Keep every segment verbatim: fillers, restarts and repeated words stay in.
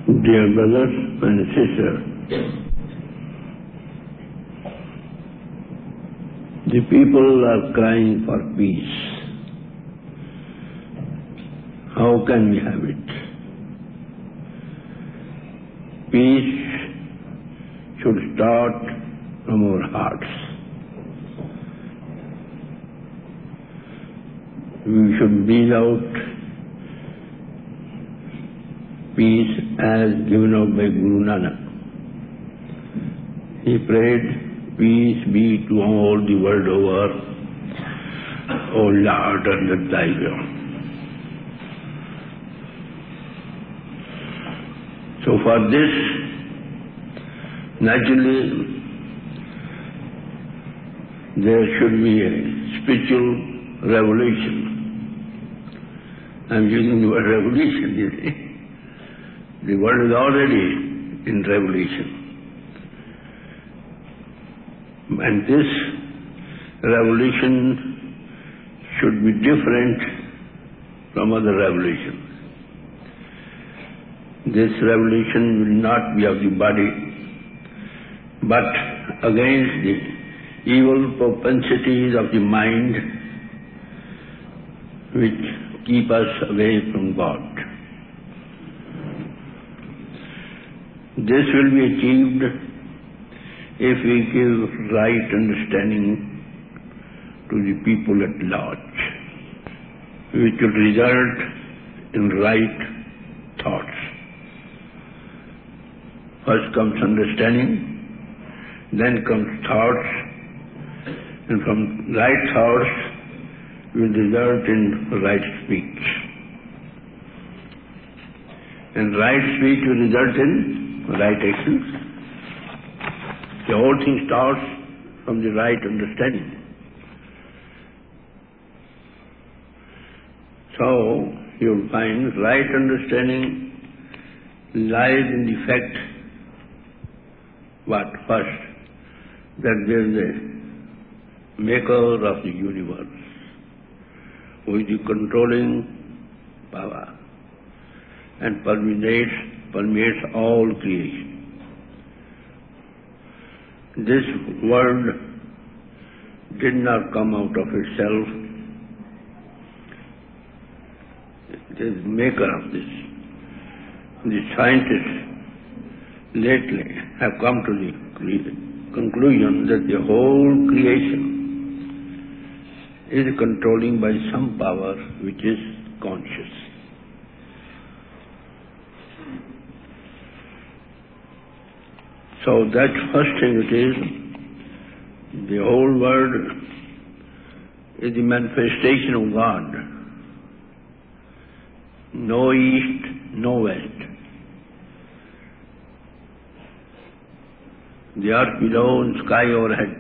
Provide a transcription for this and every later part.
Dear brothers and sisters, the people are crying for peace. How can we have it? Peace should start from our hearts. We should breathe out peace as given out by Guru Nanak. He prayed, peace be to all the world over, O Lord, under thy will. So for this, naturally, there should be a spiritual revolution. I'm using the word revolution, you see. The world is already in revolution. And this revolution should be different from other revolutions. This revolution will not be of the body, but against the evil propensities of the mind which keep us away from God. This will be achieved if we give right understanding to the people at large, which will result in right thoughts. First comes understanding, then comes thoughts, and from right thoughts will result in right speech. And right speech will result in right actions. The whole thing starts from the right understanding. So, you'll find right understanding lies in the fact, what? First, that there is a maker of the universe who is the controlling power and permeates, permeates all creation. This world did not come out of itself. It is the maker of this. The scientists lately have come to the conclusion that the whole creation is controlled by some power which is conscious. So that first thing it is, the whole world is the manifestation of God. No east, no west. The earth below and sky overhead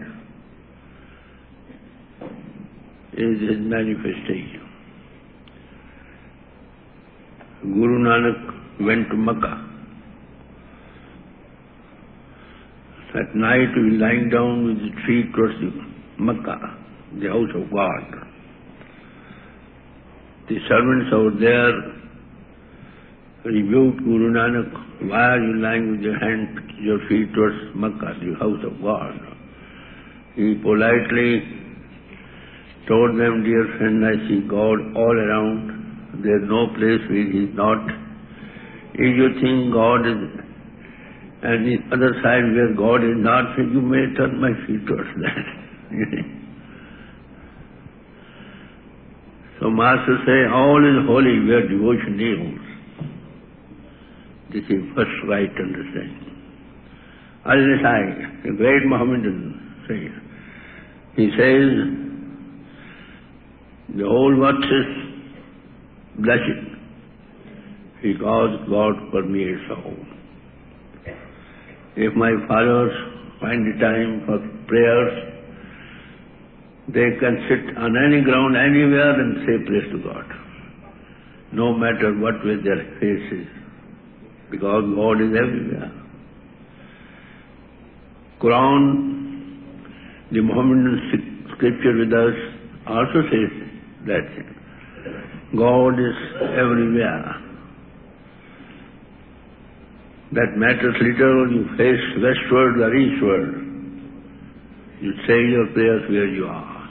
is his manifestation. Guru Nanak went to Makkah. At night he was lying down with the feet towards the Makkah, the house of God. The servants over there rebuked Guru Nanak, why are you lying with your hand, your feet towards Makkah, the house of God? He politely told them, dear friend, I see God all around. There is no place where He is not. If you think God is and the other side where God is not, so you may turn my feet towards that. So Master say, all is holy where devotion is. This is first right understanding. Al-Nasai, a great Mohammedan, says, he says, the whole world is blessed because God permeates all. If my followers find the time for prayers, they can sit on any ground, anywhere and say praise to God, no matter what way their face is, because God is everywhere. Quran, the Mohammedan scripture with us, also says that God is everywhere. That matters little, you face westward or eastward. You say your prayers where you are.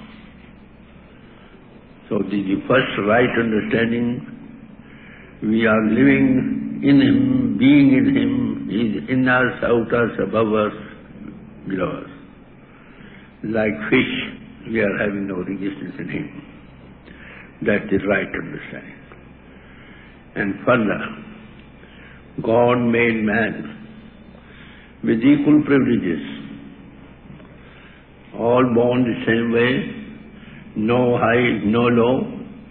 So this is the first right understanding. We are living in Him, being in Him. He is in us, out us, above us, below us. Like fish, we are having no resistance in Him. That's the right understanding. And further, God made man with equal privileges, all born the same way, no high, no low.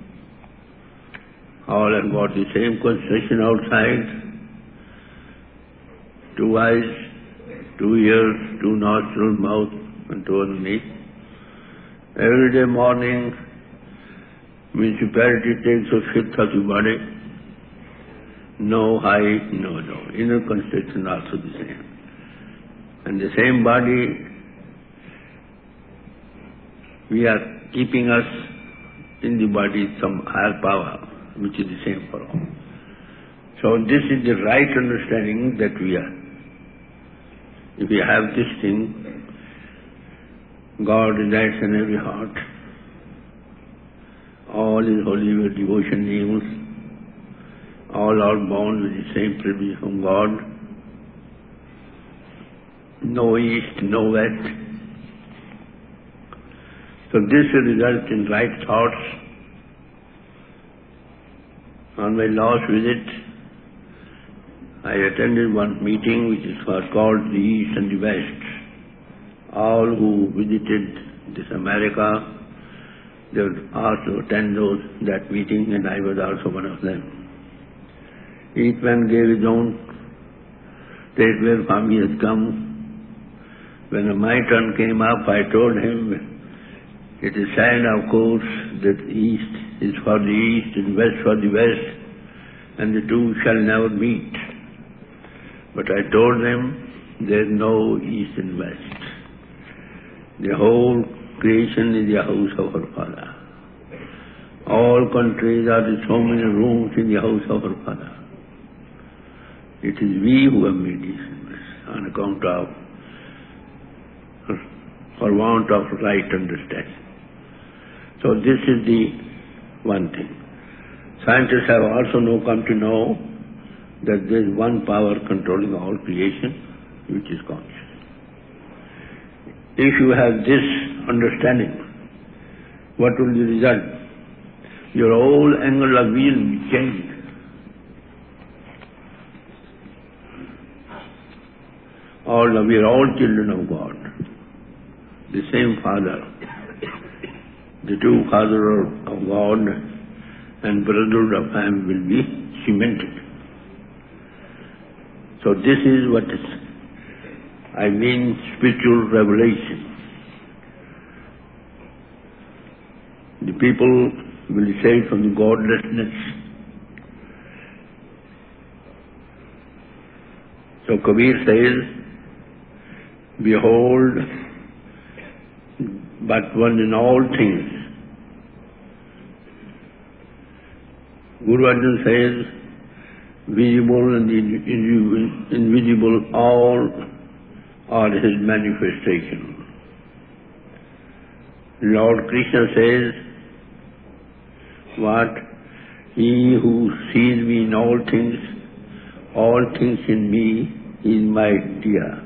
All have got the same concentration outside, two eyes, two ears, two nostrils, mouth, and two underneath. Every day morning, municipality takes a fifth of the body, no high, no low. Inner concentration also the same. And the same body, we are keeping us in the body some higher power, which is the same for all. So this is the right understanding that we are. If we have this thing, God resides in every heart. All is holy with devotion names. All are born with the same privilege from God. No east, no west. So this will result in right thoughts. On my last visit, I attended one meeting which is called the East and the West. All who visited this America, they were asked to attend those, that meeting, and I was also one of them. Each man gave his own state where he has come. When my turn came up, I told him, it is said, of course, that East is for the East and West for the West, and the two shall never meet. But I told them, there is no East and West. The whole creation is the house of our Father. All countries are the so many rooms in the house of our Father. It is we who have made East and West on account of, for want of right understanding. So this is the one thing. Scientists have also now come to know that there is one power controlling all creation, which is conscious. If you have this understanding, what will the result? Your whole angle of view will be changed. All of we are all children of God. The same Father. The two Fathers of God and brotherhood of Ham will be cemented. So this is what is, I mean, spiritual revelation. The people will be saved from the godlessness. So Kabir says, behold, but one in all things. Guru Arjan says, visible and invisible, all are His manifestation. Lord Krishna says, what? He who sees me in all things, all things in me, is my dear.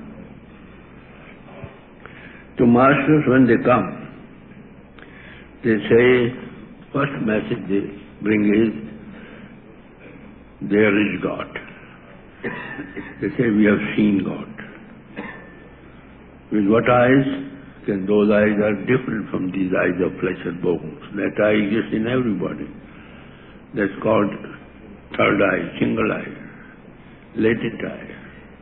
To masters, when they come, they say, first message they bring is, there is God. They say, we have seen God. With what eyes? Then those eyes are different from these eyes of flesh and bones. That eye exists in everybody. That's called third eye, single eye, latent eye.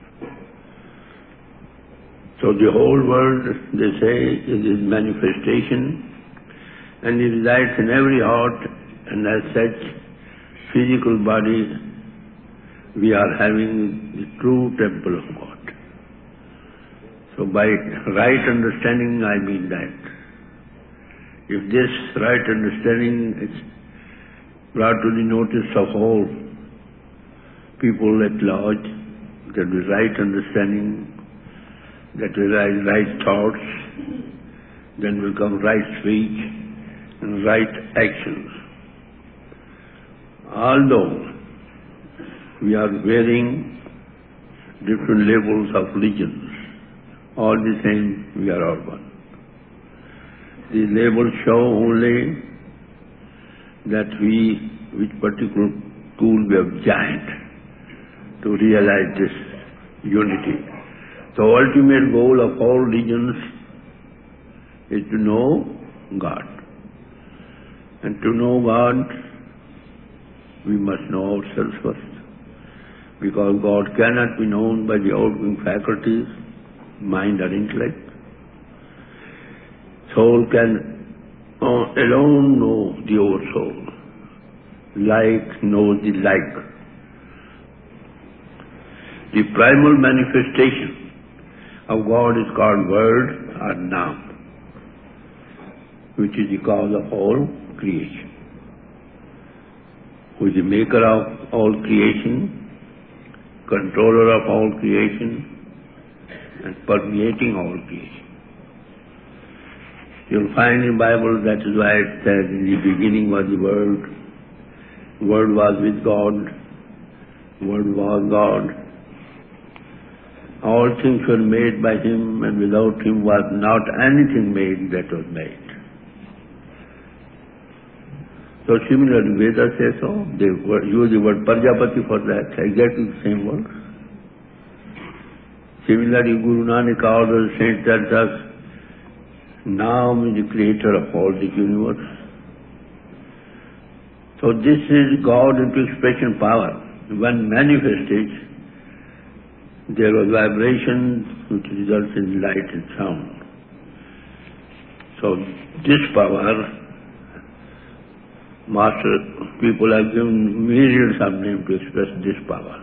So the whole world, they say, is His manifestation, and He resides in every heart, and as such, physical body, we are having the true temple of God. So by right understanding, I mean that. If this right understanding is brought to the notice of all people at large, there will be right understanding, that will rise right thoughts, then will come right speech and right actions. Although we are wearing different labels of religions, all the same we are all one. These labels show only that we, which particular tool we have joined to realize this unity. The ultimate goal of all religions is to know God. And to know God, we must know ourselves first. Because God cannot be known by the outgoing faculties, mind or intellect. Soul can alone know the oversoul. Like knows the like. The primal manifestation of God is called Word or Naam, which is the cause of all creation, who is the maker of all creation, controller of all creation, and permeating all creation. You'll find in the Bible that is why it says, in the beginning was the Word, Word was with God, Word was God. All things were made by Him, and without Him was not anything made that was made. So similarly, Vedas say so. They use the word Prajapati for that, exactly the same word. Similarly, Guru Nanak, all the saints tells us, Naam is the creator of all the universe. So this is God into expression power. When manifested, there was vibration which results in light and sound. So this power, Master, people have given myriads of names to express this power.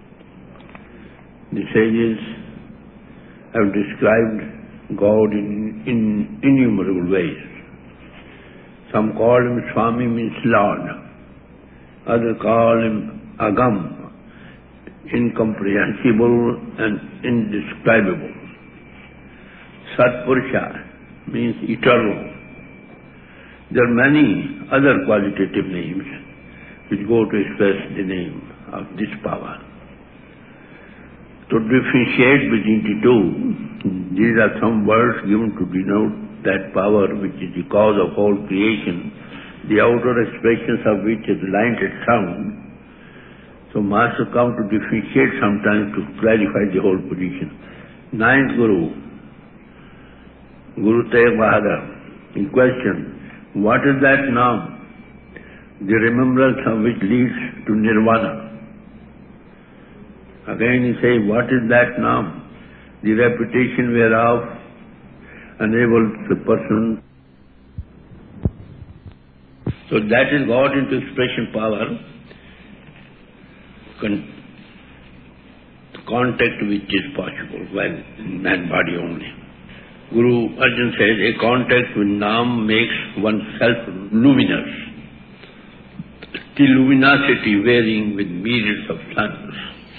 The sages have described God in, in innumerable ways. Some call Him Swami, means Lord. Others call Him Agam, incomprehensible and indescribable. Satpurusha means eternal. There are many other qualitative names which go to express the name of this power. To differentiate between the two, these are some words given to denote that power which is the cause of all creation, the outer expressions of which is light and sound. So Master come to differentiate sometimes to clarify the whole position. Ninth Guru, Guru Tegh Bahadur, in question, what is that now? The remembrance of which leads to nirvana. Again he says, what is that now? The repetition whereof enables the person. So that is God into expression power, con- contact which is possible when man body only. Guru Arjan says, a contact with Naam makes oneself luminous, the luminosity varying with myriads of suns.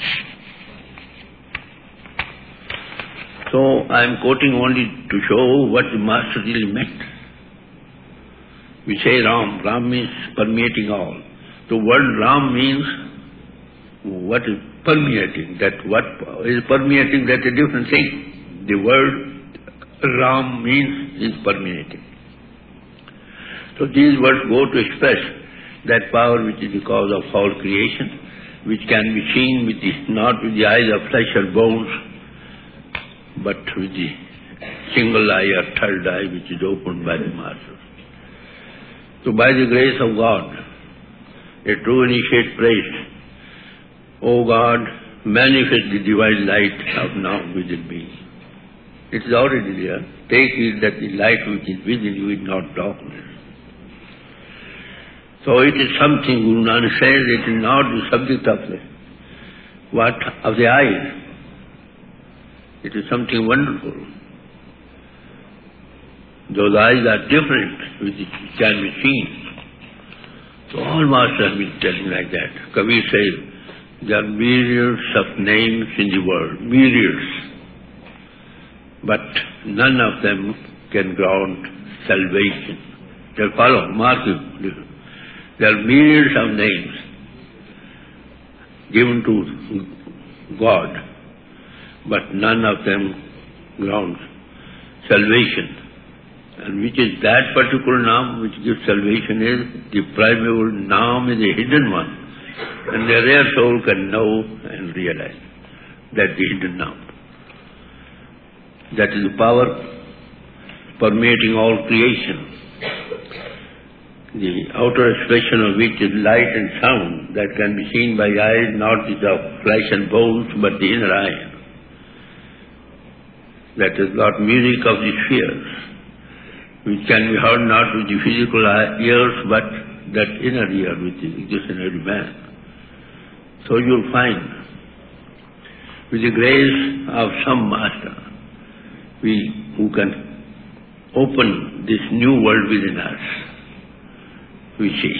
So I am quoting only to show what the Master really meant. We say Ram, Ram means permeating all. The word Ram means what is permeating, that what is permeating, that's a different thing. The word Ram means is permeating. So these words go to express that power which is the cause of all creation, which can be seen with the, not with the eyes of flesh or bones, but with the single eye or third eye which is opened by the Master. So by the grace of God, a true initiate prays, O God, manifest the divine light of now within me. It is already there. Take it that the light which is within you is not darkness. So it is something, Guru Nanak says, it is not the subject of the, what, of the eyes. It is something wonderful. Those eyes are different, which can be seen. So all masters have been telling like that. Kabir says, There are myriads of names in the world, myriads. But none of them can grant salvation. They follow, mark you. There are myriads of names given to God, but none of them grounds salvation. And which is that particular name which gives salvation is the primeval name, is a hidden one. And the rare soul can know and realize that the hidden name. That is the power permeating all creation. The outer expression of which is light and sound that can be seen by eyes not with the flesh and bones but the inner eye. That is got music of the spheres, which can be heard not with the physical ears but that inner ear which exists in every man. So you'll find, with the grace of some master, we who can open this new world within us, we see.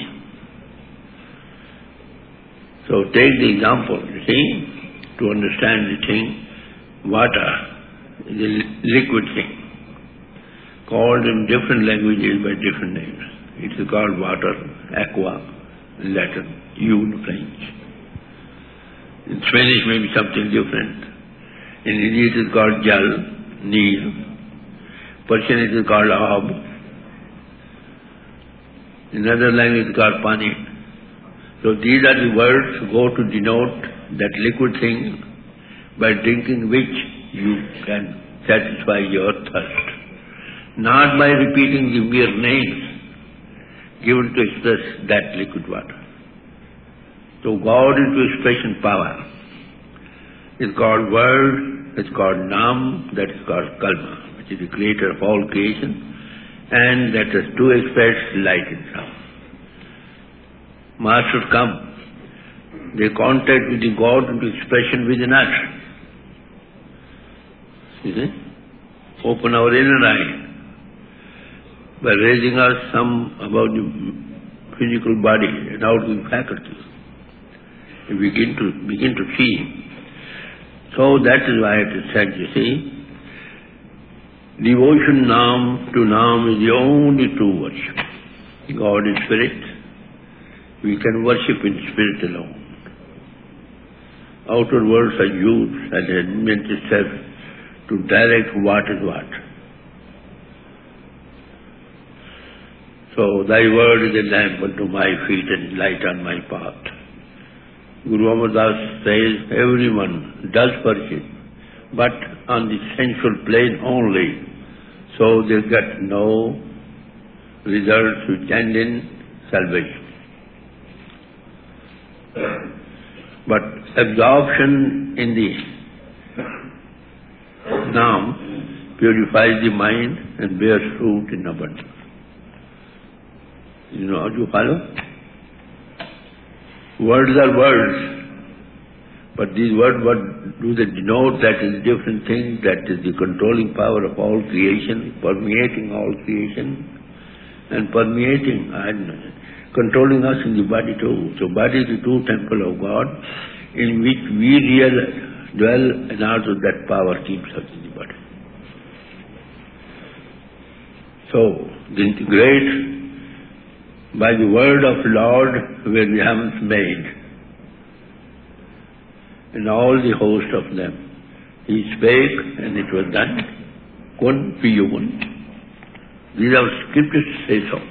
So take the example, you see, to understand the thing, water is a liquid thing, called in different languages by different names. It is called water, aqua, in Latin, you in French. In Spanish may be something different. In Hindi it is called jal, Neel. Persian it is called ab. In other language it is called pani. So these are the words go to denote that liquid thing by drinking which you can satisfy your thirst. Not by repeating the mere names given to express that liquid water. So God into expression power is called word, it's called nam, that is called kalma, which is the creator of all creation, and that is to express light and sound. Masters come, they contact with the God into expression within us. You see? Open our inner eye by raising us some about the physical body and outgoing faculties. We begin to begin to see. So that is why it is said, you see, devotion nam to nam is the only true worship. God is spirit. We can worship in spirit alone. Outer words are used as it meant itself to direct what is what. So thy word is a lamp unto my feet and light on my path. Guru Amar Das says everyone does worship, but on the sensual plane only, so they get no results which end in salvation. But absorption in the Nam purifies the mind and bears fruit in abundance. You know, do you follow? Words are words, but these words, what do they denote? That is a different thing, that is the controlling power of all creation, permeating all creation, and permeating and controlling us in the body too. So body is the true temple of God, in which we real dwell, and also that power keeps us in the body. So, the integrate by the word of Lord were the heavens made, and all the host of them. He spake, and it was done. Kun piyun. These are scriptures say so.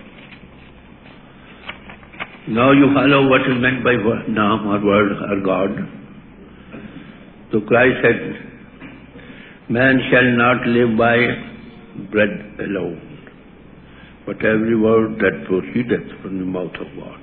Now you follow what is meant by word, Nam or word or God. So Christ said, man shall not live by bread alone, but every word that proceedeth from the mouth of God.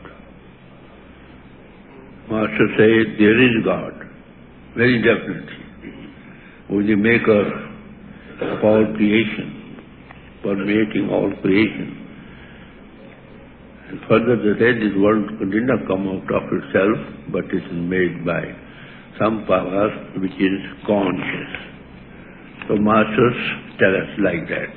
Master says, there is God, very definitely, who is the maker of all creation, permeating all creation. And further they say, this world did not come out of itself, but it is made by some power which is conscious. So masters tell us like that.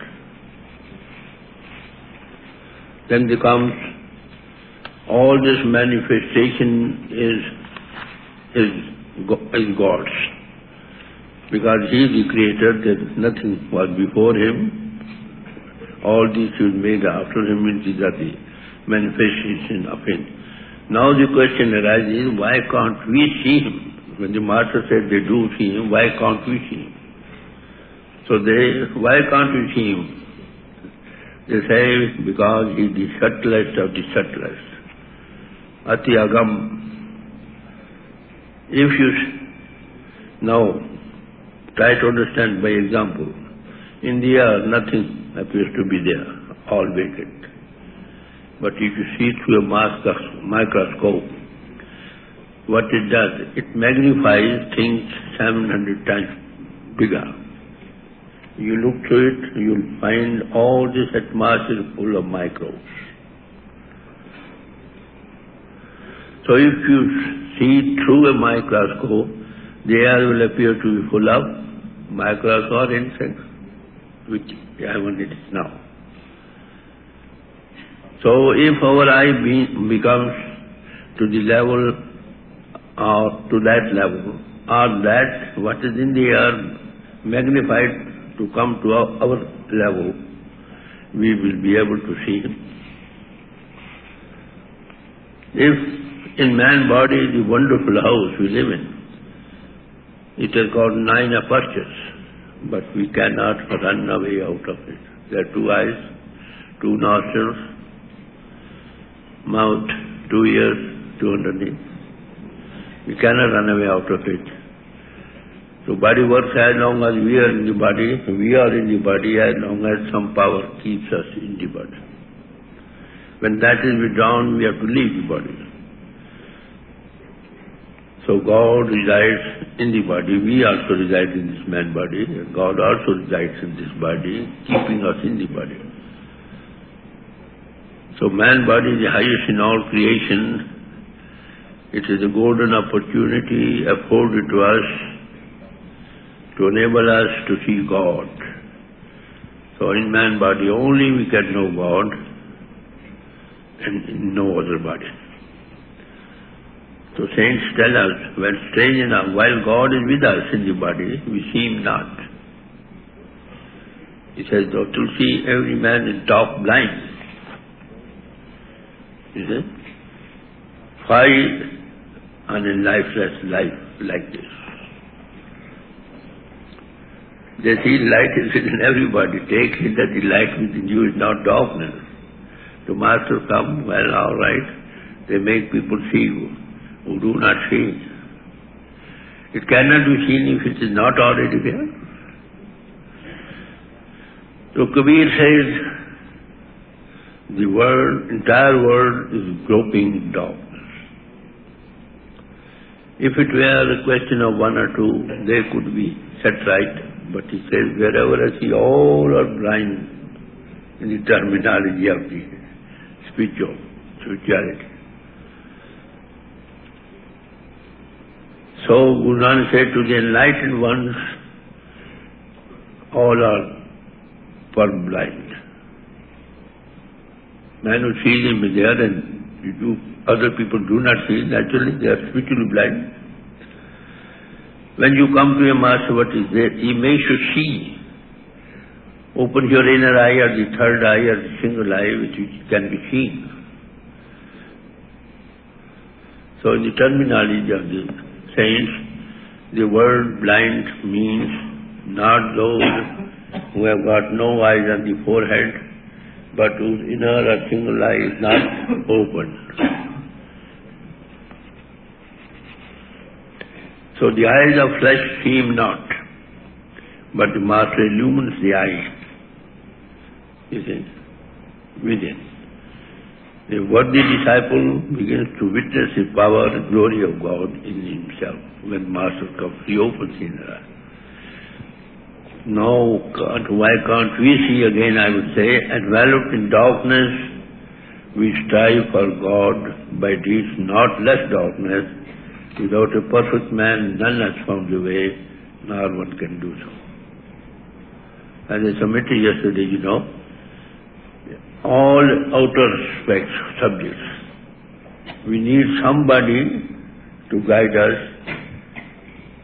Then becomes all this manifestation is is, is God's. Because He is the Creator, there is nothing was before Him. All this is made after Him, these are the manifestation of Him. Now the question arises, why can't we see Him? When the Master said they do see Him, why can't we see Him? So they, why can't we see Him? They say, because He is the subtlest of the subtlest. Ati Agam. If you now try to understand by example, in the air nothing appears to be there, all vacant. But if you see through a microscope, what it does, it magnifies things seven hundred times bigger. You look through it, you'll find all this atmosphere full of microbes. So if you see through a microscope, the air will appear to be full of microbes or insects, which even it is now. So if our eye be, becomes to the level or to that level, or that what is in the air magnified to come to our, our level, we will be able to see Him. If in man's body is the wonderful house we live in, it has got nine apertures, but we cannot run away out of it. There are two eyes, two nostrils, mouth, two ears, two underneath. We cannot run away out of it. So body works as long as we are in the body, we are in the body as long as some power keeps us in the body. When that is withdrawn, we have to leave the body. So God resides in the body, we also reside in this man body, and God also resides in this body, keeping us in the body. So man body is the highest in all creation. It is a golden opportunity afforded to us to enable us to see God. So in man body only we can know God, and in no other body. So saints tell us, well, strange enough, while God is with us in the body, we see Him not. He says, though to see every man is dark blind. He says, why on a lifeless life like this? They see light is within everybody. Take it that the light within you is not darkness. The Master come, well, all right, they make people see you who do not see. It cannot be seen if it is not already there. So Kabir says, the world, entire world is groping in darkness. If it were a question of one or two, they could be set right. But he says, wherever I see all are blind in the terminology of the spiritual, spirituality. So Guru Nanak said to the enlightened ones, all are purblind. Man who sees him is there and you, other people do not see, naturally they are spiritually blind. When you come to a Master, what is there? He makes you see. Open your inner eye or the third eye or the single eye which can be seen. So in the terminology of the saints, the word blind means not those who have got no eyes on the forehead, but whose inner or single eye is not open. So the eyes of flesh see Him not, but the Master illumines the eye, you see, within. The worthy disciple begins to witness the power and glory of God in himself. When Master comes, he opens his eye. Now, why can't we see again, I would say, enveloped in darkness, we strive for God by deeds not less darkness. Without a perfect man, none has found the way, nor one can do so. As I submitted yesterday, you know, all outer aspects, subjects, we need somebody to guide us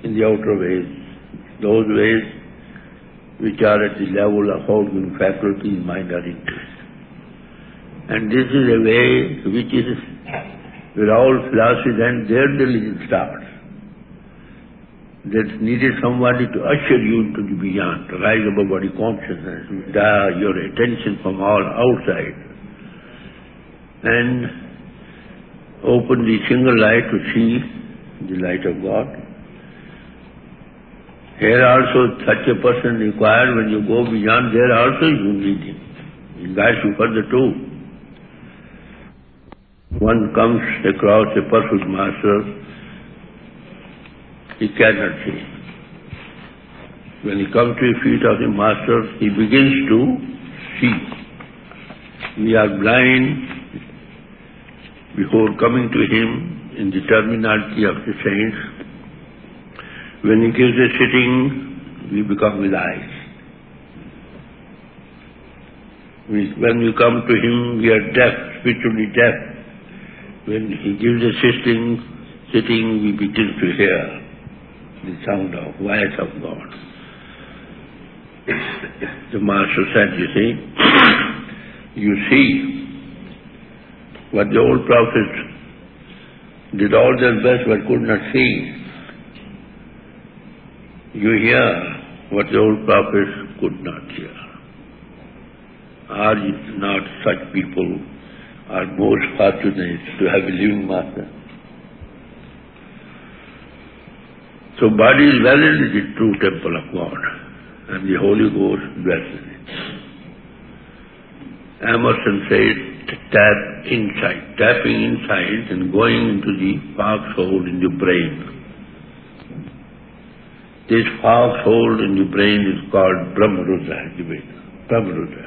in the outer ways, those ways which are at the level of organ, faculties, mind or interest. And this is a way which is where all philosophies and their diligence starts. There's needed somebody to usher you into the beyond, to rise above body consciousness, withdraw your attention from all outside, and open the single light to see the light of God. Here also such a person required. When you go beyond, there also you need him. He guides you further too. One comes across a perfect master, he cannot see. When he comes to the feet of the master, he begins to see. We are blind before coming to him in the terminology of the saints. When he gives a sitting, we become with eyes. When we come to him, we are deaf, spiritually deaf. When he gives a sitting, sitting, we begin to hear the sound of voice of God. The master said, you see, you see what the old prophets did all their best but could not see. You hear what the old prophets could not hear. Are not such people are most fortunate to have a living master? So body is verily the true temple of God, and the Holy Ghost dwells in it. Emerson said, tap inside, tapping inside and going into the foxhole in the brain. This foxhole in the brain is called Brahmarudra, the Veda, Brahmarudra.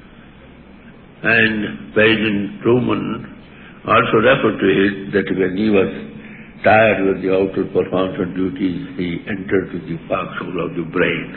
And President Truman also referred to it that when he was tired with the outer performance of duties, he entered to the foxhole of the brain.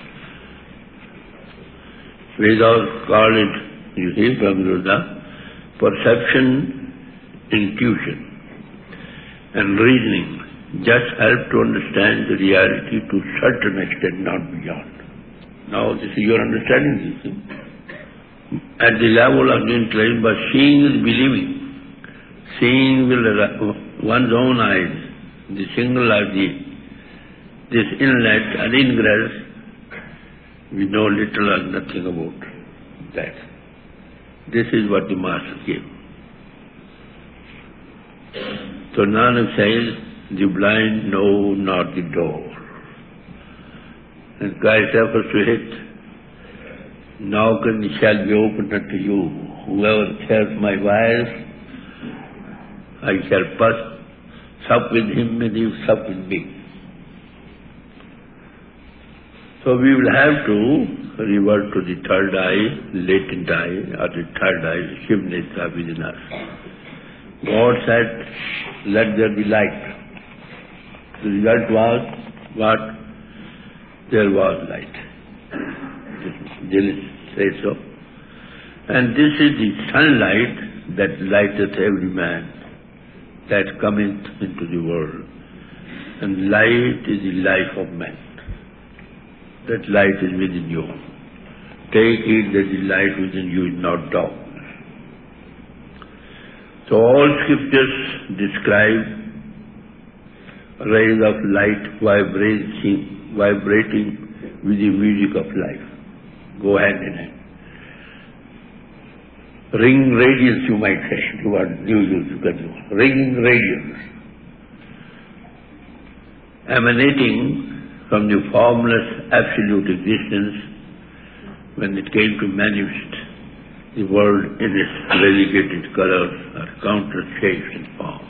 Vedas call it, you see, Brahmarudra, perception, intuition, and reasoning just help to understand the reality to a certain extent, not beyond. Now this is your understanding, this thing. At the level of the intellect, but seeing is believing. Seeing will one's own eyes, the single eye, the, this inlet and ingress, we know little or nothing about that. This is what the Master gave. So Nanak says, the blind know not the door. And Christ refers to it, now can it shall be opened unto you. Whoever hears my voice, I shall pass, sup with him and he will sup with me. So we will have to revert to the third eye, latent eye, or the third eye, Shiv Netra within us. God said, let there be light. The result was what? There was light. They say so. And this is the sunlight that lighteth every man that cometh into the world. And light is the life of man. That light is within you. Take heed that the light within you is not darkness. So all scriptures describe rays of light vibrating, vibrating with the music of life. Go hand in hand. Ringing radiance, you might say, to what new use you can do. Ringing radiance, emanating from the formless absolute existence when it came to manifest the world in its variegated colors or countless shapes and forms.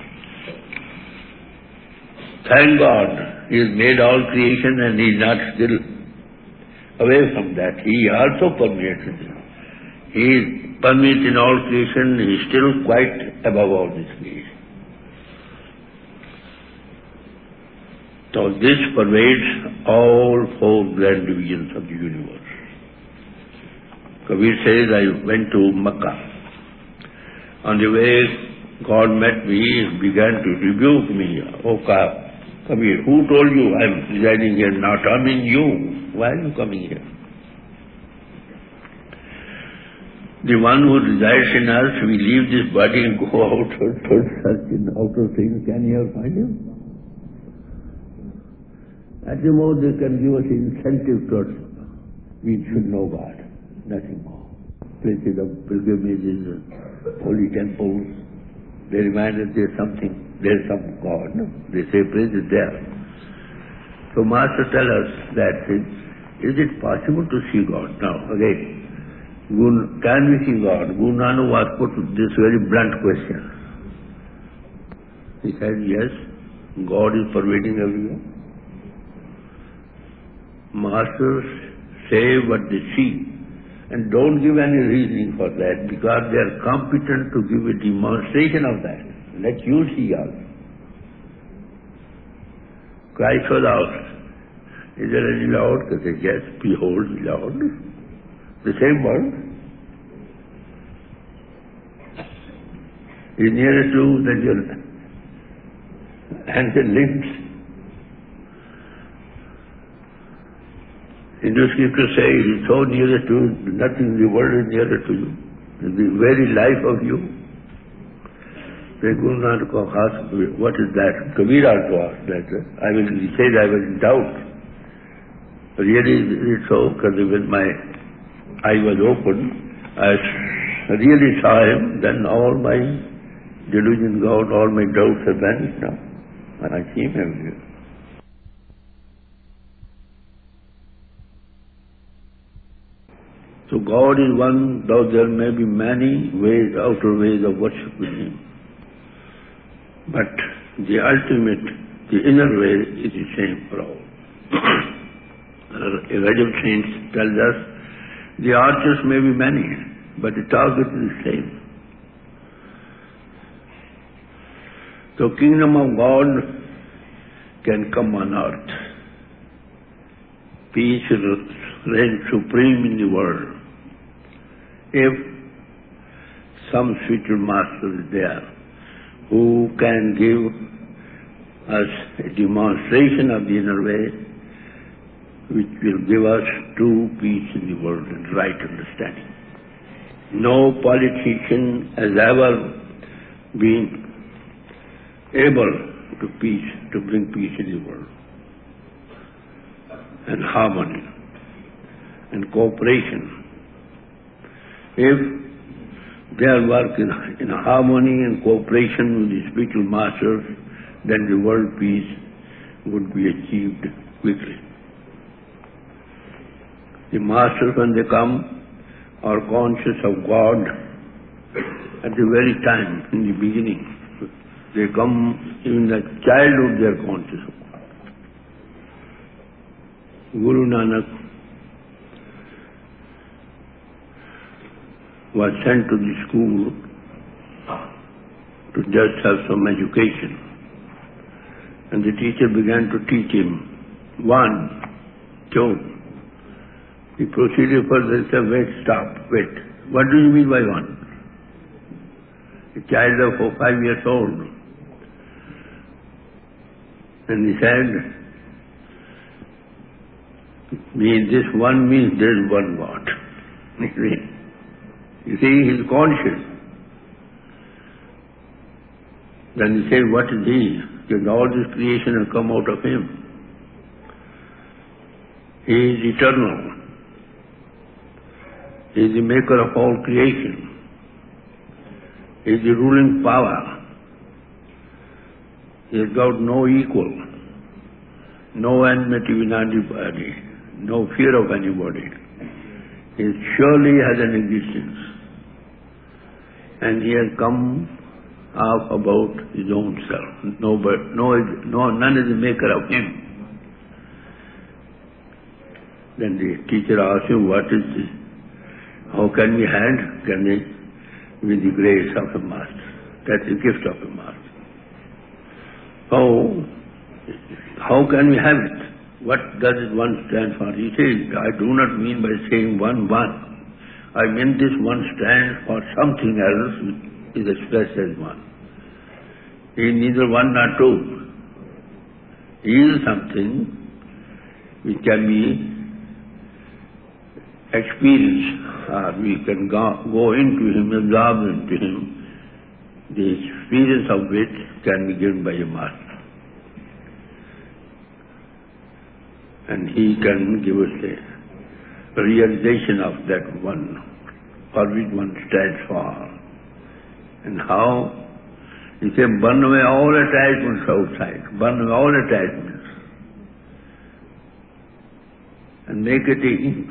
Thank God, He has made all creation and He is not still away from that. He also permeates it. He permeates in all creation, He is still quite above all this creation. So this pervades all four grand divisions of the universe. Kabir says, I went to Makkah. On the way, God met me and began to rebuke me. Oh, Kabir, who told you I am residing here? Not I mean you. Why are you coming here? The one who resides in us, we leave this body and go out or search in outer things. Can you ever find him? At the most, they can give us incentive towards we should know God, nothing more. Places of pilgrimages, holy temples, they remind us there's something, there's some God. No? They say praise is there. So Master tells us that is it possible to see God? Now again, can we see God? Guru Nanak was put this very blunt question. He said, yes, God is pervading everywhere. Masters say what they see and don't give any reasoning for that because they are competent to give a demonstration of that. Let you see also. Christ was asked, is there any Lord? He said, yes, behold the Lord. The same word. He is nearer to than your hands and limbs. Hindu scripture say it is so near to you, nothing in the world is nearer to you. The very life of you. Then Guru Nanak asked, what is that? Kabir also asked that. I mean, he said I was in doubt. Really, is it so? Because when my eye was open, I really saw him, then all my delusion gone, all my doubts have vanished now. And I see him everywhere. So God is one, though there may be many ways, outer ways of worshipping Him. But the ultimate, the inner way is the same for all. A Rajab saint tells us, the archers may be many, but the target is the same. So kingdom of God can come on earth. Peace reigns supreme in the world. If some spiritual master is there who can give us a demonstration of the inner way, which will give us true peace in the world and right understanding. No politician has ever been able to peace, to bring peace in the world and harmony and cooperation. If their work in, in harmony and cooperation with the spiritual masters, then the world peace would be achieved quickly. The masters, when they come, are conscious of God at the very time, in the beginning. They come, even the childhood they are conscious of God. Guru Nanak was sent to the school to just have some education. And the teacher began to teach him. One, two. He proceeded further and said, wait, stop, wait. What do you mean by one? A child of four, five years old. And he said, mean this one means there is one God. You see, he is conscious. Then he said, what is he? Because all this creation has come out of him. He is eternal. He is the maker of all creation. He is the ruling power. He has got no equal, no enmity with anybody, no fear of anybody. He surely has an existence. And he has come off about his own self. No, but no, no, none is the maker of him. Then the teacher asked him, what is this? How can we hand? Can we? With the grace of the Master. That's the gift of the Master. So, how can we have it? What does it one stand for? He says, I do not mean by saying one, one. I mean this one stands for something else which is expressed as one. He is neither one nor two. He is something which can be experienced, or we can go, go into him, absorb into him, the experience of which can be given by a master. And he can give us a realization of that one, for which one stands for. And how? He said, burn away all attachments outside, burn away all attachments, and make it a ink.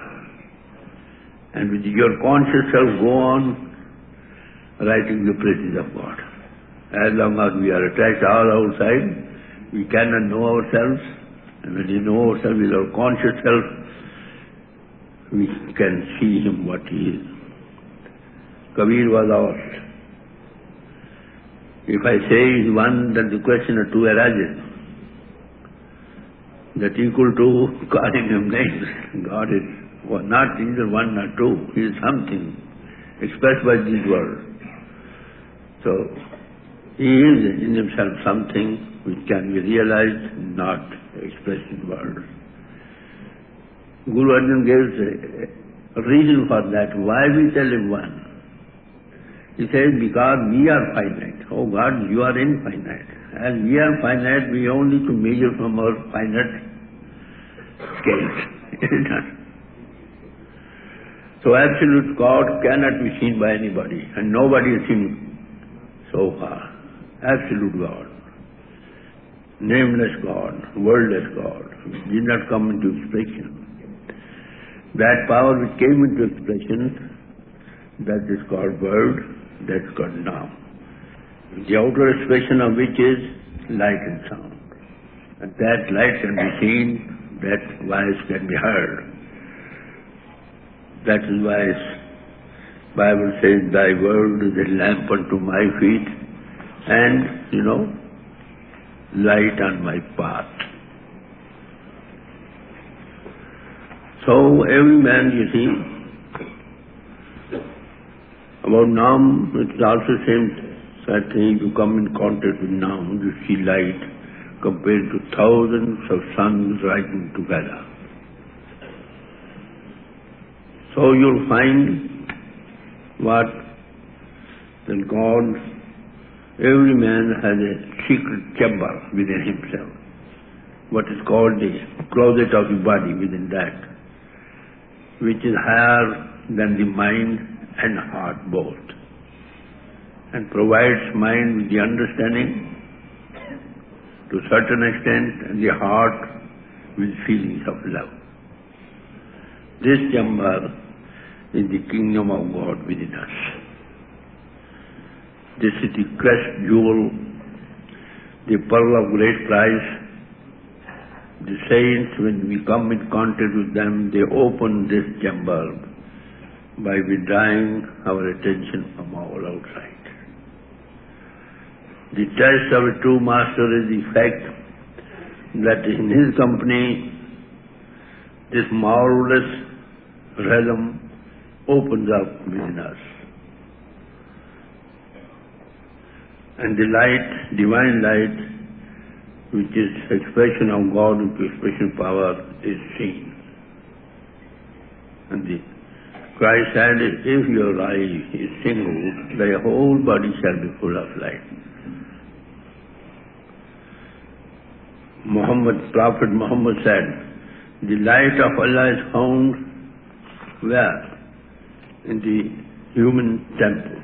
And with your conscious self go on writing the praises of God. As long as we are attached all outside, we cannot know ourselves. And when we know ourselves with our conscious self, we can see him what he is. Kabir was asked, if I say is one, then the question of two arises. That equal to calling him names. God is not either one nor two. He is something expressed by these words. So, he is in himself something which can be realized, not expressed in words. Guru Arjan gives a, a reason for that, why we tell him one. He says, because we are finite. Oh God, you are infinite. As we are finite, we only to measure from our finite scales. So absolute God cannot be seen by anybody, and nobody has seen so far. Absolute God. Nameless God, wordless God, did not come into expression. That power which came into expression, that is called word, that is called now. The outer expression of which is light and sound. And that light can be seen, that voice can be heard. That is why Bible says, thy word is a lamp unto my feet and, you know, light on my path. So every man, you see, about Nam, it's also same that thing. You come in contact with Nam, you see light compared to thousands of suns rising together. So you'll find what that God, every man has a secret chamber within himself, what is called the closet of the body within that, which is higher than the mind and heart both, and provides mind with the understanding to a certain extent, and the heart with feelings of love. This chamber is the kingdom of God within us. This is the crest jewel, the pearl of great price. The saints, when we come in contact with them, they open this chamber by withdrawing our attention from all outside. The test of a true master is the fact that in his company, this marvelous realm opens up within us. And the light, divine light, which is expression of God into expression power, is seen. And the Christ said, if your eye is single, thy whole body shall be full of light. Muhammad, Prophet Muhammad said, the light of Allah is found where? In the human temples.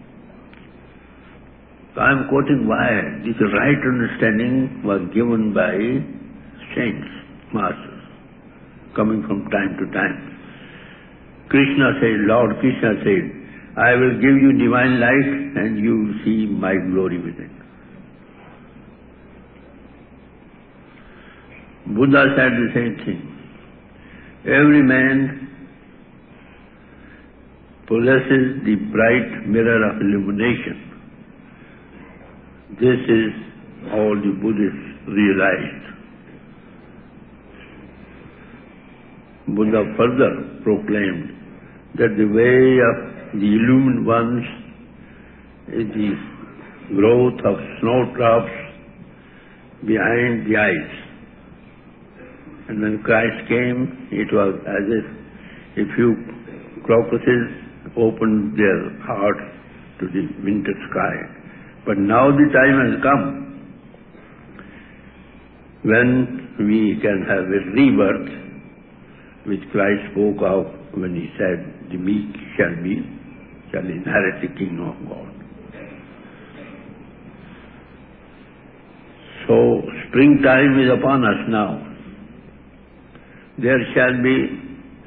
So I am quoting why this right understanding was given by saints, masters, coming from time to time. Krishna said, Lord Krishna said, I will give you divine light and you will see my glory within. Buddha said the same thing. Every man possesses the bright mirror of illumination. This is all the Buddhists realized. Buddha further proclaimed that the way of the illumined ones is the growth of snowdrops behind the eyes. And when Christ came, it was as if a few crocuses opened their hearts to the winter sky. But now the time has come when we can have a rebirth, which Christ spoke of when he said, the meek shall be, shall inherit the kingdom of God. So, springtime is upon us now. There shall be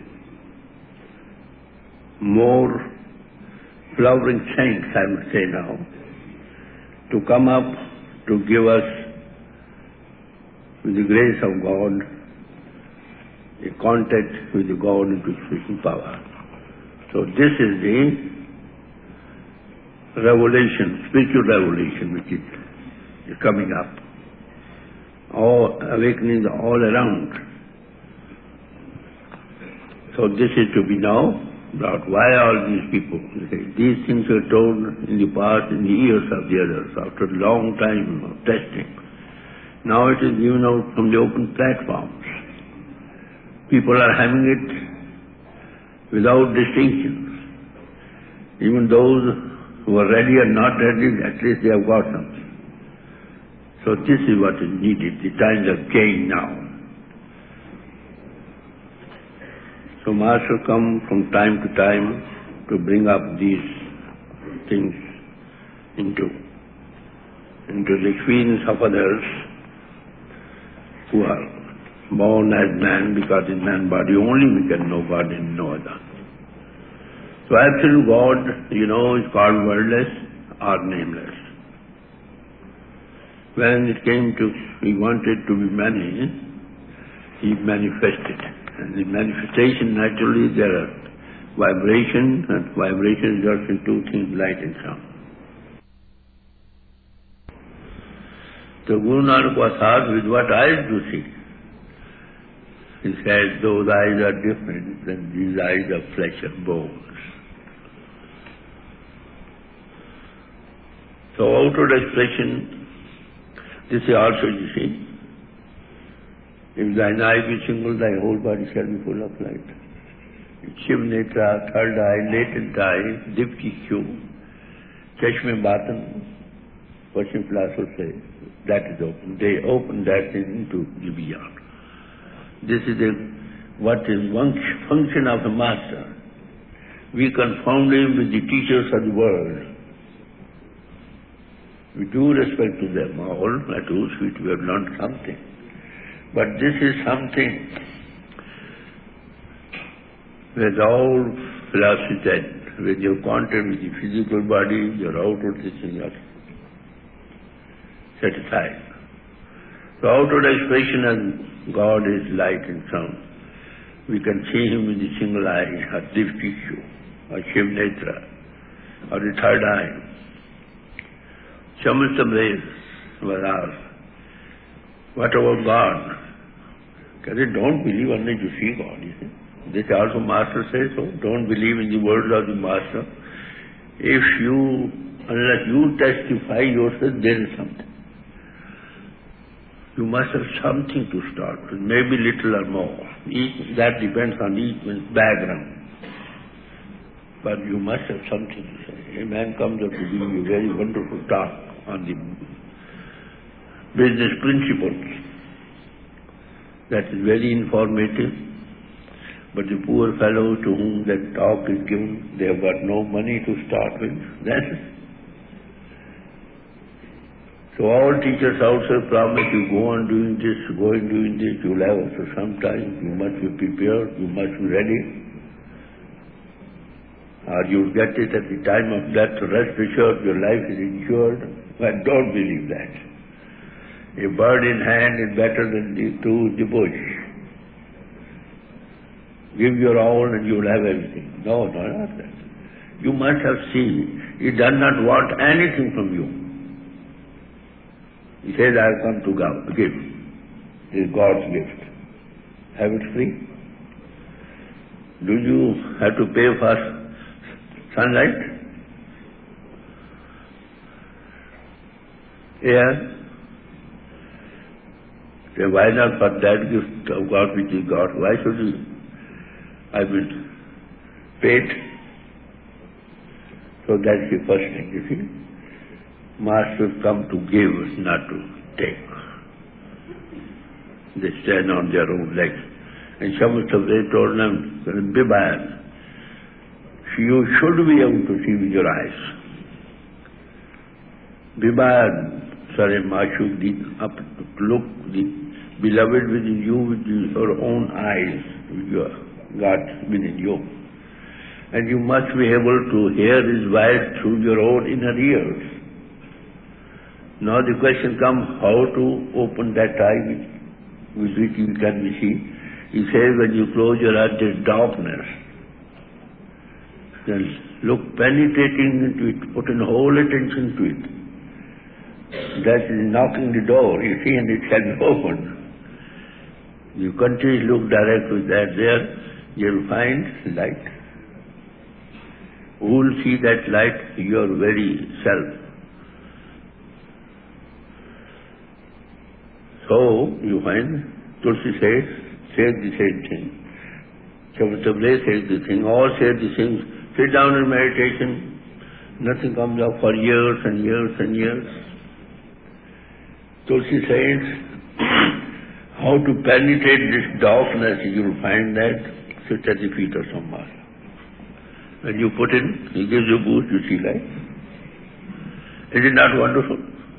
more flowering saints, I must say now, to come up to give us, with the grace of God, a contact with the God into speaking power. So this is the revelation, spiritual revelation which is, is coming up. All awakenings all around. So this is to be now brought. Why all these people? These things were told in the past, in the ears of the others, after a long time of testing. Now it is given out from the open platforms. People are having it without distinctions. Even those who are ready and not ready, at least they have got something. So this is what is needed. The times have changed now. So Master come from time to time to bring up these things into, into the experience of others who are born as man, because in man body only we can know God and no other. So absolute God, you know, is called wordless or nameless. When it came to, he wanted to be many, he manifested. And the manifestation, naturally, there are vibration, and vibration results in two things, light and sound. So Guru Nanak was asked, with what eyes do you see? He said, those eyes are different than these eyes of flesh and bones. So outward expression, this is also, you see, if thine eye be single, thy whole body shall be full of light. Shiv Netra, third eye, latent eye, Dipti Q, Chashme Batan, Persian philosophers say, that is open. They open that into the beyond. This is a, what is one function of the Master. We confound him with the teachers of the world. We do respect to them all, at whose feet we have learned something. But this is something with all philosophy said, when you contact with the physical body, your outward things are set aside. So outward expression of God is light and sound. We can see him with the single eye, or Divtishu, or Shiv Netra, or the third eye. Shamastamres was asked, what about God? Because they don't believe unless you see God, you see. This also Master says so. Don't believe in the words of the Master. If you, unless you testify yourself, there is something. You must have something to start with, maybe little or more. Each, that depends on each one's background. But you must have something to say. A man comes up to give you a very wonderful talk on the business principles. That is very informative. But the poor fellow to whom that talk is given, they have got no money to start with. Then, so all teachers also promise you go on doing this, go on doing this, you'll have also sometime, you must be prepared, you must be ready. Or you'll get it at the time of death, rest assured your life is insured. But don't believe that. A bird in hand is better than the two in the bush. Give your all and you'll have everything. No, no, not that. You must have seen. He does not want anything from you. He says, I have come to give. It is God's gift. Have it free. Do you have to pay for sunlight? Air? Then why not for that gift of God which is God? Why should you? I will pay it. So that's the first thing, you see. Masters come to give, not to take. They stand on their own legs. And Shamastabde told them, Bibayan, you should be able to see with your eyes. Bibayan, sorry, Mashuk, the up to look the beloved within you with your own eyes, with your God within you. And you must be able to hear His voice through your own inner ears. Now the question comes, how to open that eye with, with which you can be seen? He says, when you close your eyes, there's darkness. Then look penetrating into it, put in whole attention to it. That is knocking the door, you see, and it shall be opened. You continue to look direct with that there, you'll find light. Who will see that light? Your very self. So, you find, Tulsi says, says the same thing. Shamastabde says the thing, all say the things. Sit down in meditation, nothing comes up for years and years and years. Tulsi says, how to penetrate this darkness, you will find that, sit at the feet of some master. When you put in, he gives you boost, you see light. Is it not wonderful?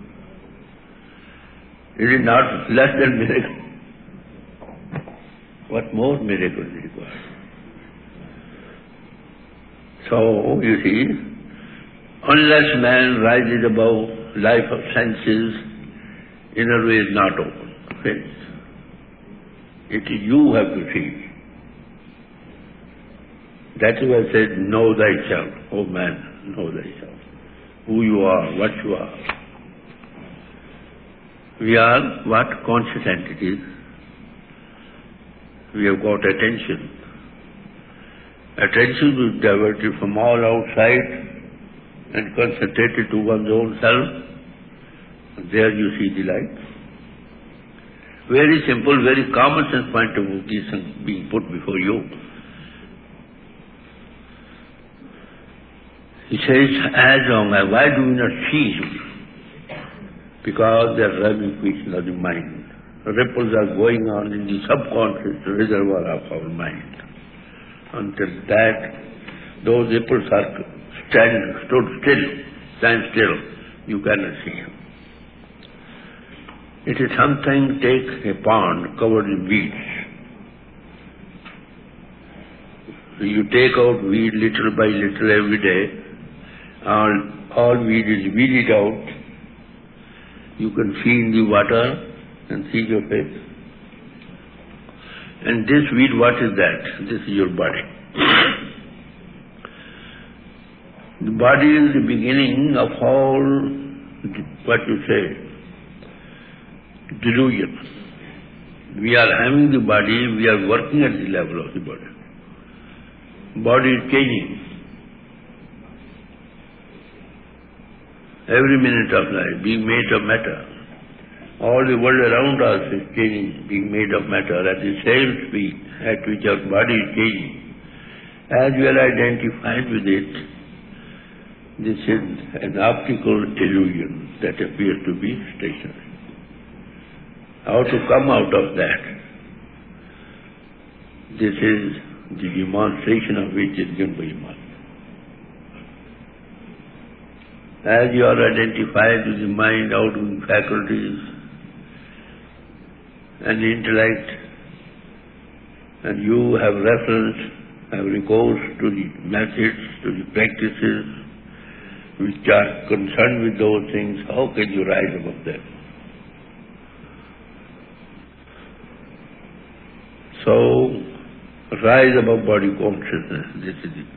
Is it not less than miracle? What more miracle is required? So, you see, unless man rises above life of senses, inner way is not open. Friends, it is you who have to see. That is why I said, know thyself. Oh man, know thyself. Who you are, what you are. We are what? Conscious entities. We have got attention. Attention is diverted from all outside and concentrated to one's own self. There you see the light. Very simple, very common sense point of view is being put before you. He says, as long as, why do we not see Him? Because there are ramifications of the mind. Ripples are going on in the subconscious reservoir of our mind. Until that, those ripples are stand, stood still, stand still, you cannot see Him. It is something, take a pond covered in weeds. You take out weed little by little every day, all, all weed is weeded out. You can see in the water and see your face. And this weed, what is that? This is your body. The body is the beginning of all, what you say, delusion. We are having the body, we are working at the level of the body. Body is changing. Every minute of life, being made of matter. All the world around us is changing, being made of matter at the same speed at which our body is changing. As we are identified with it, this is an optical illusion that appears to be stationary. How to come out of that? This is the demonstration of which is given by Imam. As you are identified with the mind, outgoing faculties, and the intellect, and you have reference, have recourse to the methods, to the practices which are concerned with those things, how can you rise above them? So, rise above body consciousness, this is it.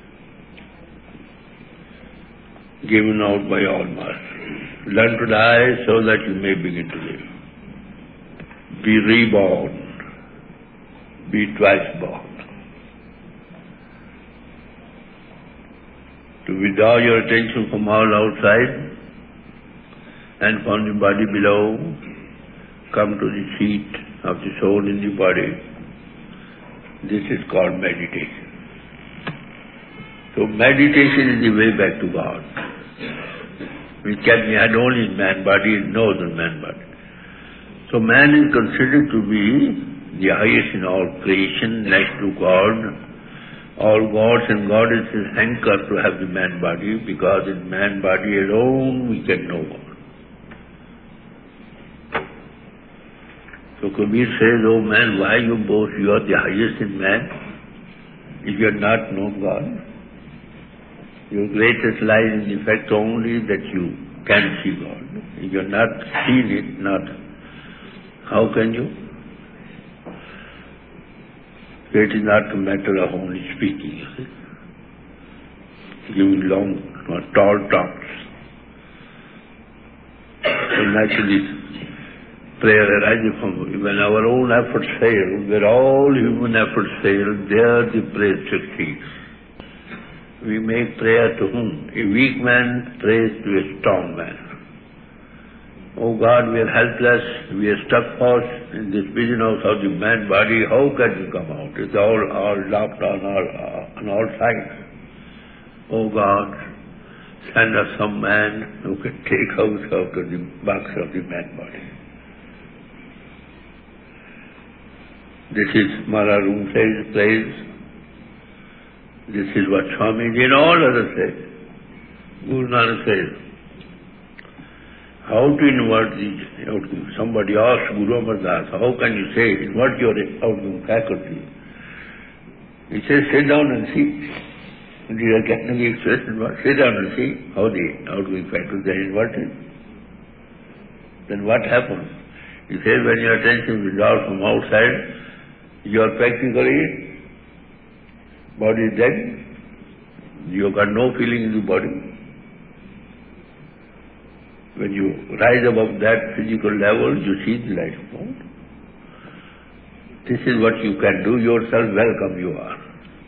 Given out by all masters. Learn to die so that you may begin to live. Be reborn. Be twice born. To withdraw your attention from all outside and from the body below, come to the seat of the soul in the body. This is called meditation. So meditation is the way back to God, which can be had only in man body and no other man body. So man is considered to be the highest in all creation, next to God. All gods and goddesses hanker to have the man body, because in man body alone we can know God. So Kabir says, "Oh man, why you boast? You are the highest in man, if you have not known God. Your greatest lies in the fact only that you can see God. If you have not seen it, not, how can you? It is not a matter of only speaking, you see. Giving long, tall talks. So naturally, prayer arises from when our own efforts fail, where all human efforts fail, there the prayer succeeds. We make prayer to whom? A weak man prays to a strong man. Oh God, we are helpless, we are stuck fast in this vision of the man body, how can we come out? It's all, all locked on all, uh, on all sides. Oh God, send us some man who can take us out of the box of the man body. This is Maharaj Rumsai's praise. This is what Swamiji and all others say. Guru Nanak says, how to invert the outcome? Somebody asked Guru Amar Das, how can you say invert your outcome faculty? He says, sit down and see. And you are getting the expression, sit down and see how the outgoing faculty are inverted. Then what happens? He says, when your attention is out from outside, you are practically, body is dead, you have got no feeling in the body. When you rise above that physical level, you see the light of God. This is what you can do yourself. Welcome you are.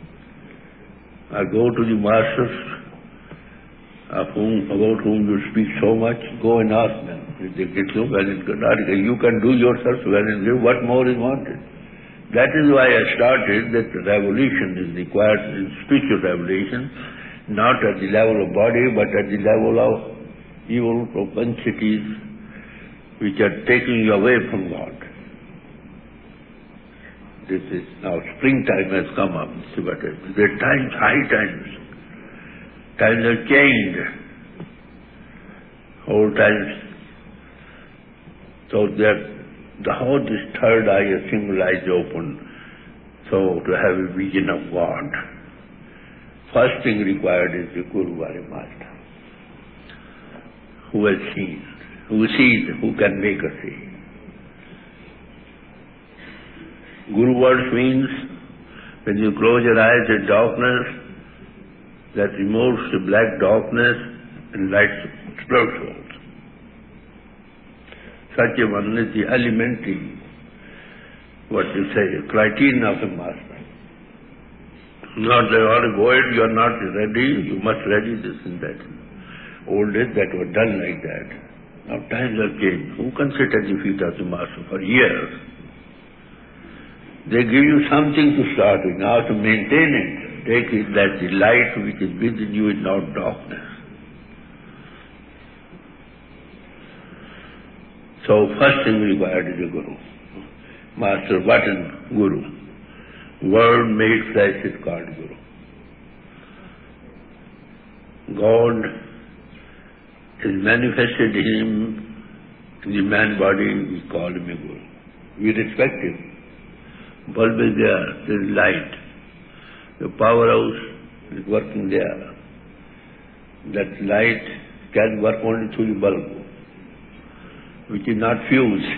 I go to the masters of whom, about whom you speak so much, go and ask them. If they get you well and good, you can do yourself well and good. What more is wanted? That is why I started that the revolution is required in spiritual revolution, not at the level of body, but at the level of evil propensities which are taking you away from God. This is now springtime has come up. See what it is. There are times, high times. Times have changed. Whole times. So that the whole this third eye, a single eye is open. So to have a vision of God. First thing required is the Guru Vari Master. Who has seen, who sees, who can make us see. Guru words means when you close your eyes at darkness, that removes the black darkness and lights spirituals. Such a one is the elementary, what you say, criterion of a master. Not that you are void, you are not ready, you must ready this and that. Old days that were done like that. Now times have changed. Who can sit at the feet of the master for years? They give you something to start with. Now to maintain it, take it that the light which is within you is not darkness. So first thing required is a Guru. Master, what is Guru? Word made flesh is called Guru. God is manifested in him, in the man body, we call him a Guru. We respect him. Bulb is there, there is light. The powerhouse is working there. That light can work only through the bulb, which is not fused.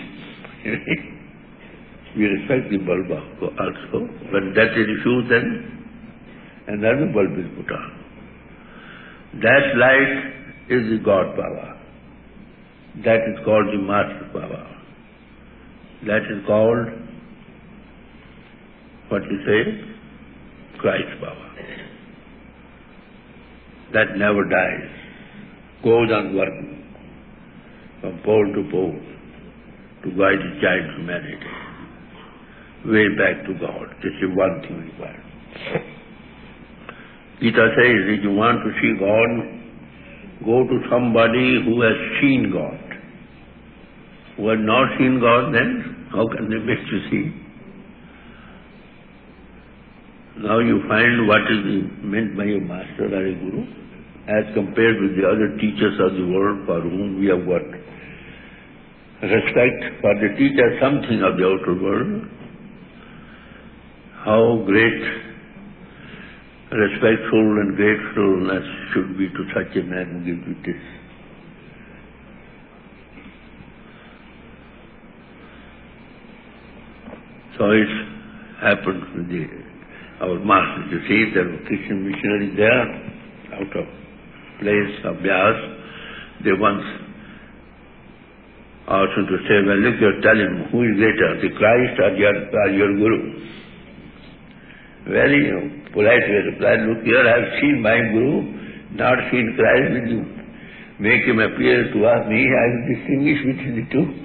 We respect the bulb also. When that is fused, then another bulb is put on. That light is the God power. That is called the master power. That is called, what you say, Christ power. That never dies, goes on working from pole to pole, to guide the child humanity way back to God. This is one thing required. Gita says, if you want to see God, go to somebody who has seen God. Who has not seen God, then how can they make you see? Now you find what is meant by a master or a guru as compared with the other teachers of the world for whom we have got respect, for they teach us something of the outer world. How great respectful and gratefulness should be to such a man who gives you this. So it happened with the, our master. You see, there were Christian missionaries there, out of place of Vyas. They once asked him to say, well, look, you're telling who is greater, the Christ or your, or your Guru? Very you know, polite way replied, look here, I have seen my Guru, not seen Christ. When you make him appear to us, me, I will distinguish between the two.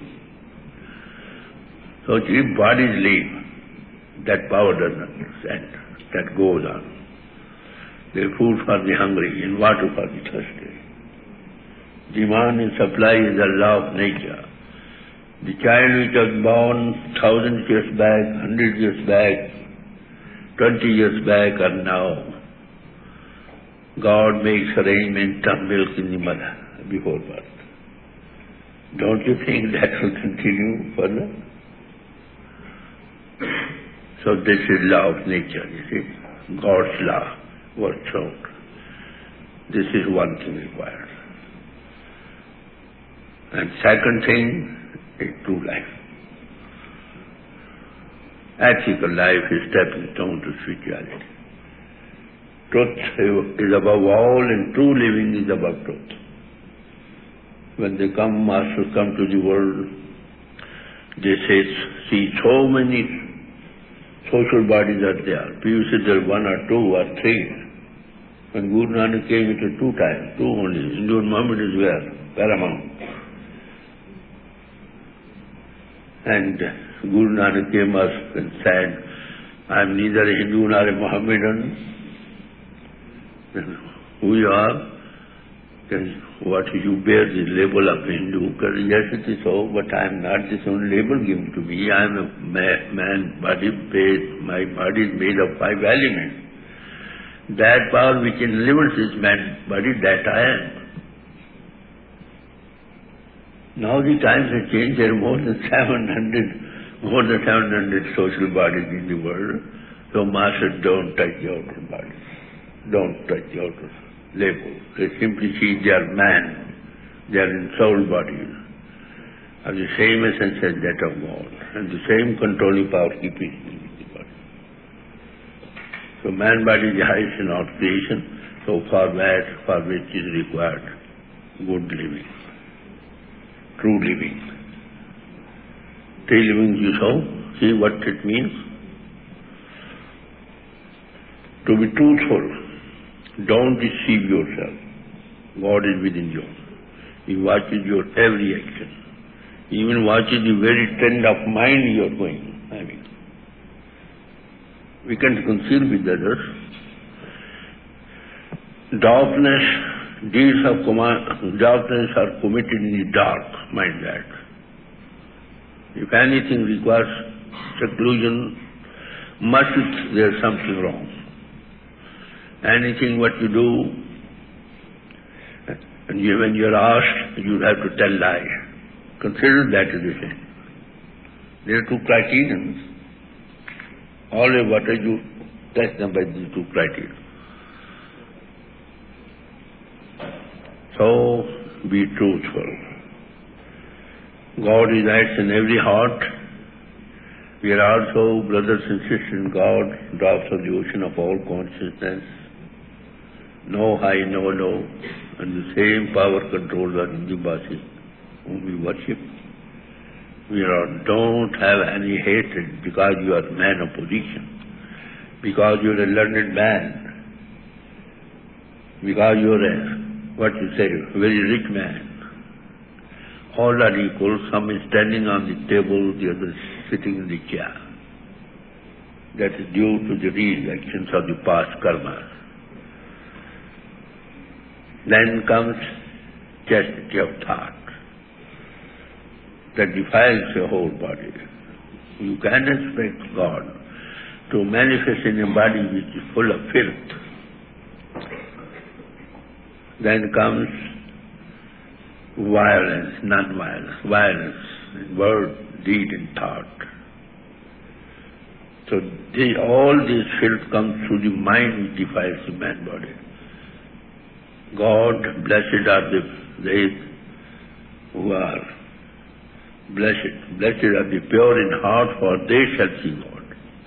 So if bodies leave, that power does not end. That goes on. There is food for the hungry and water for the thirsty. Demand and supply is the law of nature. The child which was born thousand years back, hundred years back, twenty years back or now, God makes arrangement of milk in the mother before birth. Don't you think that will continue further? So this is law of nature, you see. God's law works out. This is one thing required. And second thing is true life. Ethical life is stepping stone to spirituality. Truth is above all and true living is above truth. When they come, masters come to the world, they say, see so many social bodies are there. People say there are one or two or three. When Guru Nanak came, it was two times, two only. Hindu Muhammad is where? Paramount. And Guru Nanak came us and said, I am neither a Hindu nor a Mohammedan. Who you are? What you bear the label of Hindu? Yes, it is so, but I am not this own label given to me. I am a man, body made, my body is made of five elements. That power which enlivens this man body, that I am. Now the times have changed. There are more than seven hundred, more than seven hundred social bodies in the world. So masters don't touch the outer bodies. Don't touch the outer label. They simply see they are man. They are in soul bodies. Of the same essence as that of God. And the same controlling power keeping the body. So man body is the highest in our creation. So for that, for which is required good living. True living. True living, you saw, see what it means? To be truthful. Don't deceive yourself. God is within you. He watches your every action. He even watches the very trend of mind you are going, having. We can't conceal with others. Darkness, deeds of command, darkness are committed in the dark, mind that. If anything requires seclusion, must there is something wrong. Anything what you do, and you, when you are asked, you have to tell lie. Consider that as a sin. There are two criterions. Always what are you test them by these two criteria. So be truthful. God resides in every heart. We are also brothers and sisters in God, drops of the ocean of all consciousness. No high, no low, and the same power controls our Hindu-Basis whom we worship. We are, don't have any hatred because you are a man of position, because you are a learned man, because you are a, what you say, a very rich man. All are equal. Some is standing on the table, the other is sitting in the chair. That is due to the reactions of the past karma. Then comes chastity of thought that defiles your whole body. You can expect God to manifest in a body which is full of filth. Then comes violence, non-violence, violence in word, deed and thought. So they, all this filth comes through the mind which defiles the man body. God, blessed are the, they who are blessed. Blessed are the pure in heart, for they shall see God.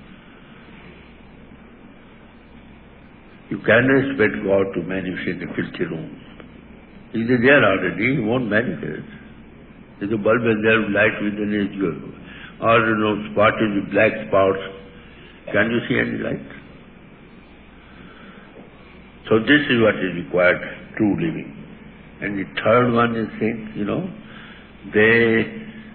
You cannot expect God to manifest in a filthy room. He is there already, he won't manifest. If the bulb is there, light within it, you already know spotted with black spots. Can you see any light? So this is what is required, true living. And the third one is saying, you know, they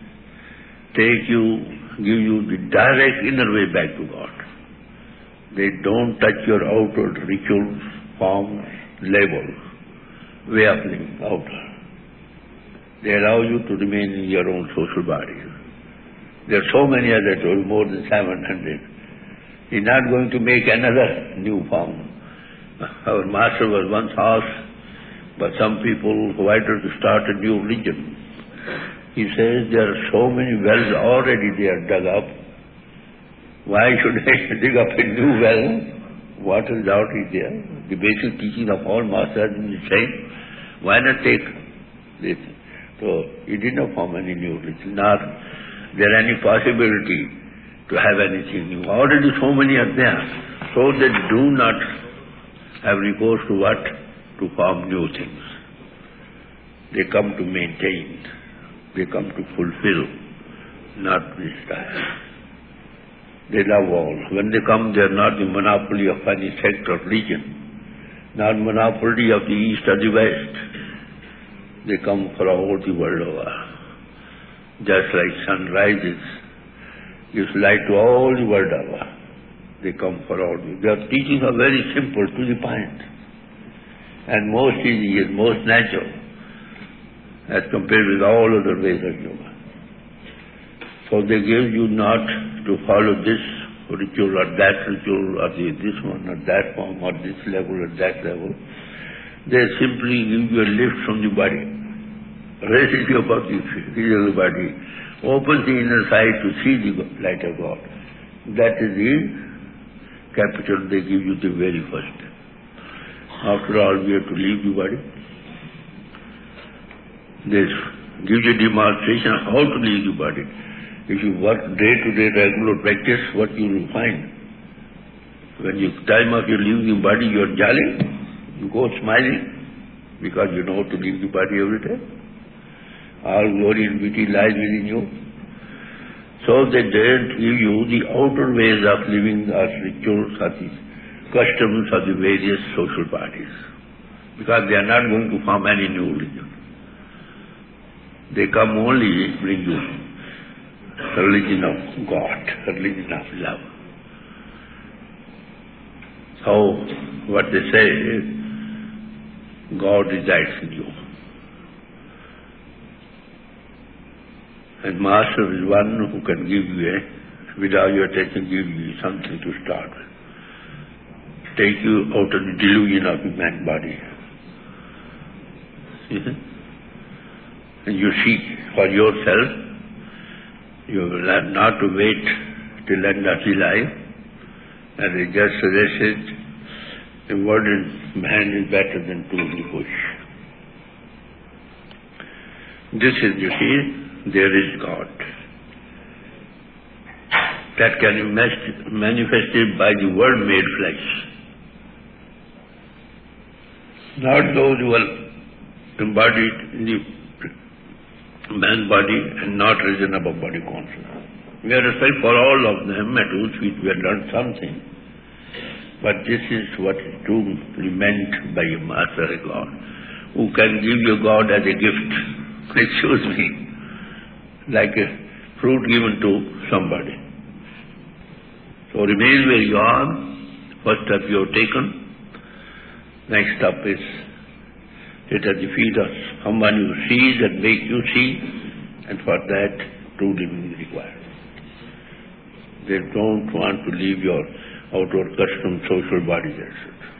take you, give you the direct inner way back to God. They don't touch your outer rituals, forms, labels, way of living, outer. They allow you to remain in your own social body. There are so many others, more than seven hundred. He's not going to make another new form. Our master was once asked by some people who wanted to start a new religion. He says there are so many wells already they are dug up. Why should I dig up a new well? Water is out is there. The basic teaching of all masters is the same. Why not take this? So he did not form any new religion, nor there any possibility to have anything new. Already so many are there. So they do not have recourse to what? To form new things. They come to maintain. They come to fulfill, not this time. They love all. When they come, they are not the monopoly of any sect or religion, not monopoly of the East or the West. They come for all the world over. Just like sun rises, gives light to all the world over. They come for all. Their teachings are very simple, to the point, and most easy and most natural as compared with all other ways of yoga. So they give you not to follow this ritual or that ritual or the, this one or that form or this level or that level. They simply give you a lift from the body, raises you above the physical body, opens the inner side to see the light of God. That is the capital they give you the very first. After all, we have to leave the body. They give you a demonstration of how to leave the body. If you work day-to-day regular practice, what you will find? When you time of your leaving the body, you are jolly, you go smiling, because you know how to leave the body every day. All glory and beauty lies within you. So they don't give you the outer ways of living or rituals or the customs of the various social parties, because they are not going to form any new religion. They come only bring you religion of God, religion of love. So, what they say is, God resides in you. And Master is one who can give you a, without your attention, give you something to start with. Take you out of the delusion of the man body. See? And you see for yourself. You will learn not to wait till end of the life, and they just suggested a word in hand is better than two in the bush. This is, you see, there is God. That can be manifested by the Word made flesh. Not those who are embodied in the man body and not risen above body consciousness. We have respect for all of them, at whose feet we have learned something. But this is what is truly meant by a Master, a God, who can give you God as a gift. Excuse me. like a fruit given to somebody. So remain where you are. First step you have taken. Next step is sit at the feet of someone who sees and makes you see, and for that true living is required. They don't want to leave your outward custom social body, et cetera.